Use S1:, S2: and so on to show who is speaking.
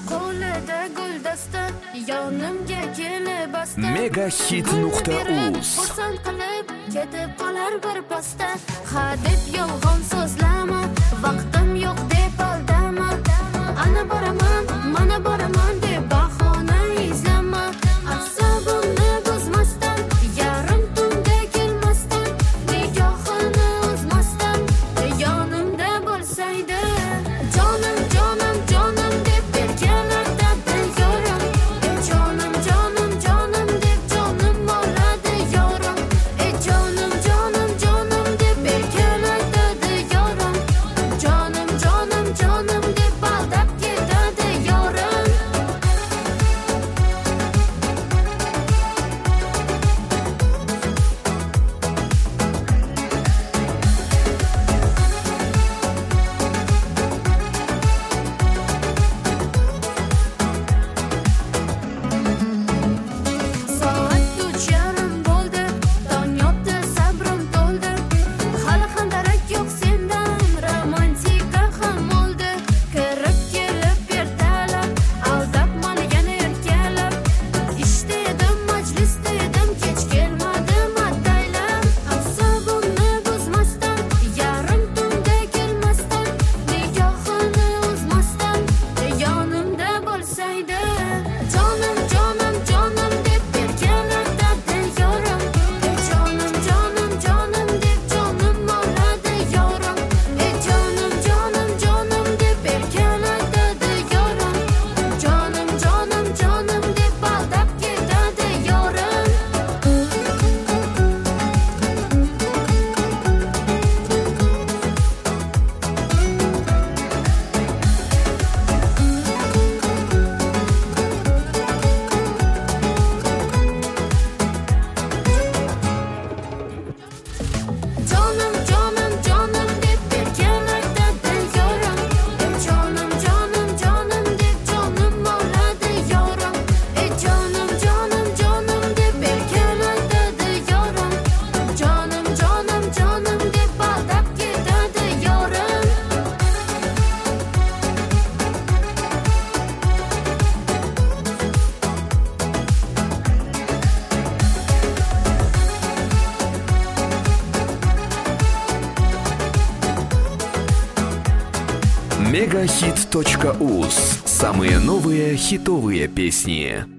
S1: qo'lida guldasta, yonimga kelib basta.
S2: Megahit.uz
S1: xursand qilib ketib qolar bir pasda. Ha deb yolg'on so'zlama, vaqtim yo'q deb aldama. Ana boraman, mana boraman deb bahona izlama. Asabimni buzmasdan, yarim tunda kelmasdan, nigohini uzmasdan, yonimda bo'lsaydi. Jonim, jonim, jonim deb berganlarda yorim. Jonim, jonim, jonim deb jonim oladi yorim. Jonim, jonim, jonim deb berganlarda yorim. Jonim, jonim, jonim deb aldab ketadi yorim. Soat 3:30 bo'ldi, tong yotdi, sabrim to'ldi. Hali ham darak yo'q sendan, romantika ham o'ldi. Kirib kelib ertalab, aldab mani yana erkalab. Ishda edim, majlisda edim, kech kelmadim ataylab. Asabimni buzmasdan, yarim tunda kelmasdan, nigohini uzmasdan, yonimda bo'lsaydi. Jonim, jonim, jonim deb berganlarda yorim. Jonim, jonim, jonim deb jonim oladi yorim. Jonim, jonim, jonim deb berganlarda yorim. Jonim, jonim, jonim deb aldab ketadi yorim. Jonim, jonim, jonim deb berganlarda yorim. Jonim, jonim, jonim deb jonim oladi yorim. Jonim, jonim, jonim deb berganlarda yorim. Jonim, jonim, jonim deb aldab ketadi yorim.
S2: Megahit.uz. Самые новые хитовые песни.